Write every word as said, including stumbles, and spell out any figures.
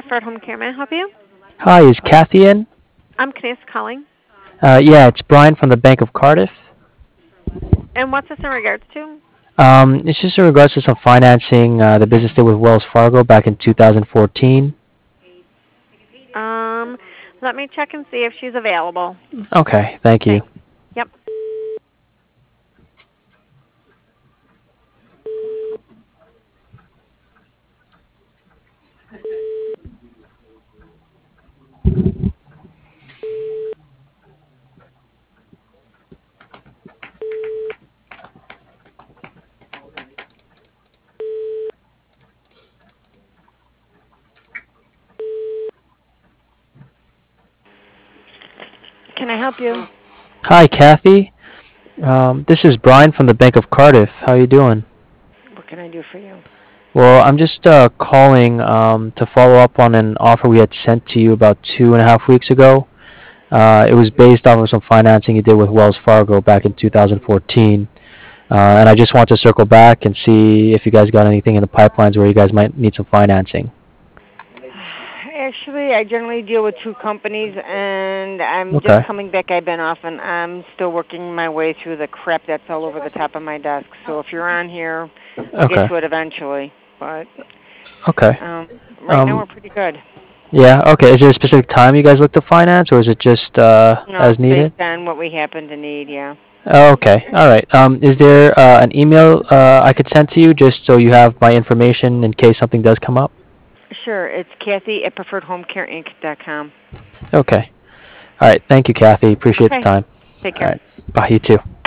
Preferred Home Care. May I help you? Hi, is Kathy in? I'm Candice calling. Uh, yeah, it's Brian from the Bank of Cardiff. And what's this in regards to? Um, it's just in regards to some financing uh, the business did with Wells Fargo back in two thousand fourteen. Um, let me check and see if she's available. Okay, thank you. Thanks. Yep. Can I help you? Hi, Kathy. Um, this is Brian from the Bank of Cardiff. How you doing? What can I do for you? Well, I'm just uh, calling um, to follow up on an offer we had sent to you about two and a half weeks ago. Uh, it was based off of some financing you did with Wells Fargo back in two thousand fourteen. Uh, and I just want to circle back and see if you guys got anything in the pipelines where you guys might need some financing. Actually, I generally deal with two companies, and I'm just Okay. coming back. I've been off, and I'm still working my way through the crap that's all over the top of my desk. So if you're on here, I'll get Okay. to it eventually. But Okay. um, right now, we're Um, pretty good. yeah, okay. Is there a specific time you guys look to finance, or is it just uh, No, as it's based needed? on what we happen to need. Yeah. Oh, okay. All right. Um, is there uh, an email uh, I could send to you just so you have my information in case something does come up? Sure. It's Kathy at preferred home care inc dot com. Okay. All right. Thank you, Kathy. Appreciate the Okay. time. Take All care. right. Bye. You too.